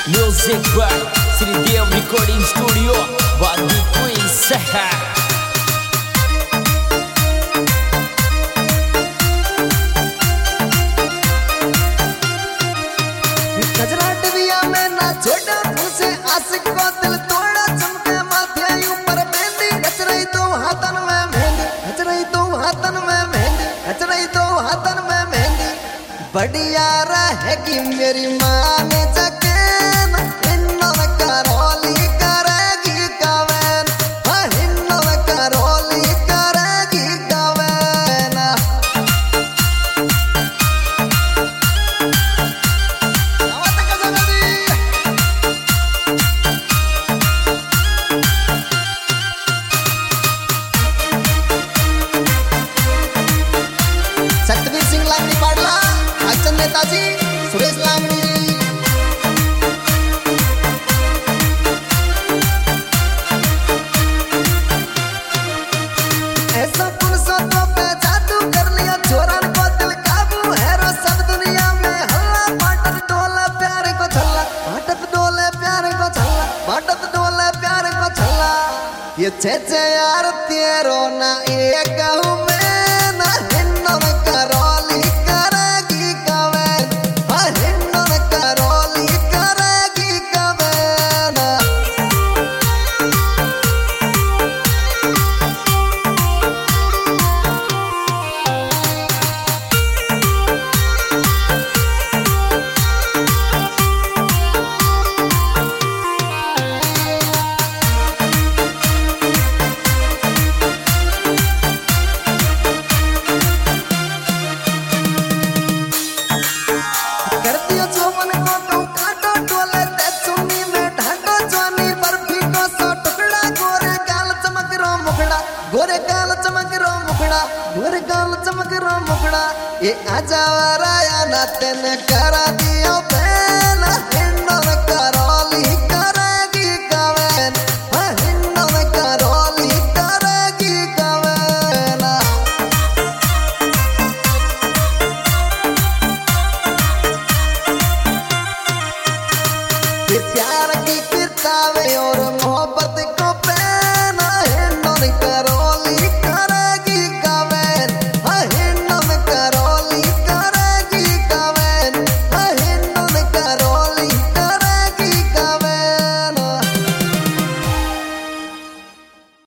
Music by Sridev Recording Studio, Wadi Queen Saha. गजरा डबिया में ना छोड़ा तुझसे आशिक को दिल तोड़ा चमके माथे ऊपर मेहंदी गजराई तो हाथन में मेहंदी गजराई तो हाथन में मेहंदी गजराई तो हाथन में मेहंदी बढ़िया रहेगी मेरी माँ ने जकेन हिन्नों करोली करेगी कवेन हाँ हिन्नों करोली करेगी कवेन सतवीर सिंह लामड़ी पाडला अच्चन नेताजी सुरेश लामड़ी जी ऐसा फुर्सतों पे जादू कर लिया चोरन को दिल काबू है रो सब दुनिया में हल्ला पाटत डोले प्यार को छल्ला पाटत डोले प्यार को छल्ला पाटत डोले प्यार को छल्ला ये छे यार तेरो ना एक कहूँ मैं ना हिन्नों करोली करेगी कवेन हाँ हिन्नों करोली करेगी कवेन कर दियो चौवन को तो काटो डोले ते चुन्नी में ढाको जवानी बर्फी को सौ टुकड़ा गोरे गाल चमक रो मुखड़ा गोरे गाल चमक रो मुखड़ा गोरे गाल चमक रो मुखड़ा ये आजा वराया ना तेने करा दियो बैन हिन्नों करोली करेगी कवेन हाँ हिन्नों करोली करेगी कवेन ये प्यार की किताबें और